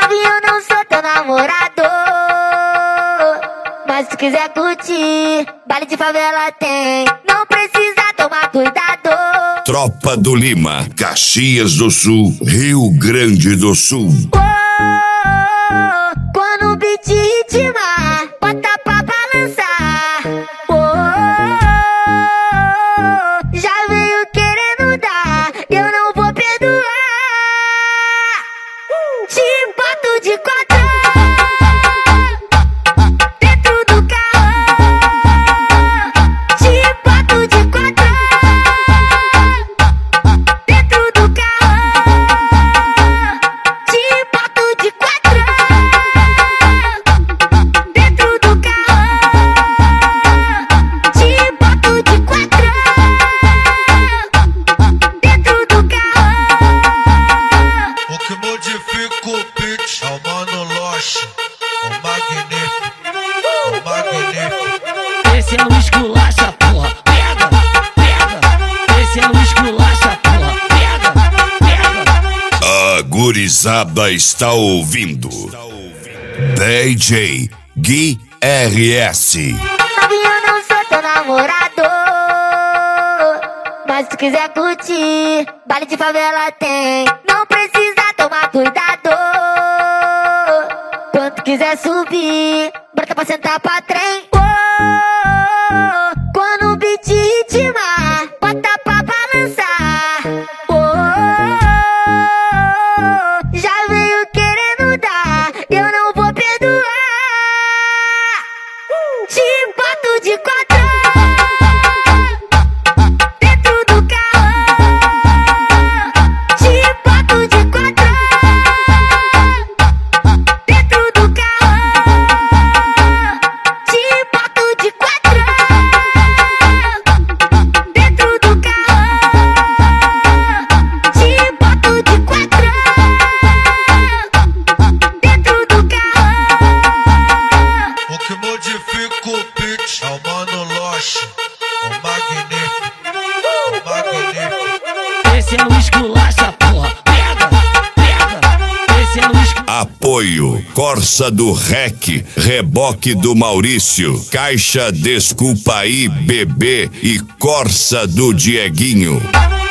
Novinho, eu não sou teu namorador, mas se quiser curtir, baile de favela tem, não precisa tomar cuidado. Tropa do Lima, Caxias do Sul, Rio Grande do Sul. Quando o beat ritmar, bota pra balançar. Já veio querendo dar, eu não vou perdoar. Te boto de quatro dentro do carro. Te boto de quatro dentro do carro. Te boto de quatro dentro do carro. Te boto de quatro dentro do carro. O que modifica o beat é o Mano Loche, o magnífico, o magnífico. Esse é o esculacha, porra, pega, pega. Esse é o esculacha, porra, pega, pega. A gurizada está ouvindo DJ Gui RS. Novinho, eu não sou teu namorador, mas se quiser curtir, baile de favela tem, não precisa tomar cuidado. Quando quiser subir, bota pra sentar pra trem. Quando o beat ritmar, bota pra balançar. Já veio querendo dar, eu não vou perdoar. Te boto de quatro dentro do carro. Te boto de quatro dentro do carro. Te boto de quatro dentro do carro. Te boto de quatro dentro do carro. O que modifica o beat é o Mano Loche, o magnífico, o magnífico. Esse é o esculacha, porra, pega, pega. Esse é o esculacha. Apoio Corsa do Rec, Reboque do Maurício, Caixa Desculpa aí, Bebê e Corsa do Dieguinho.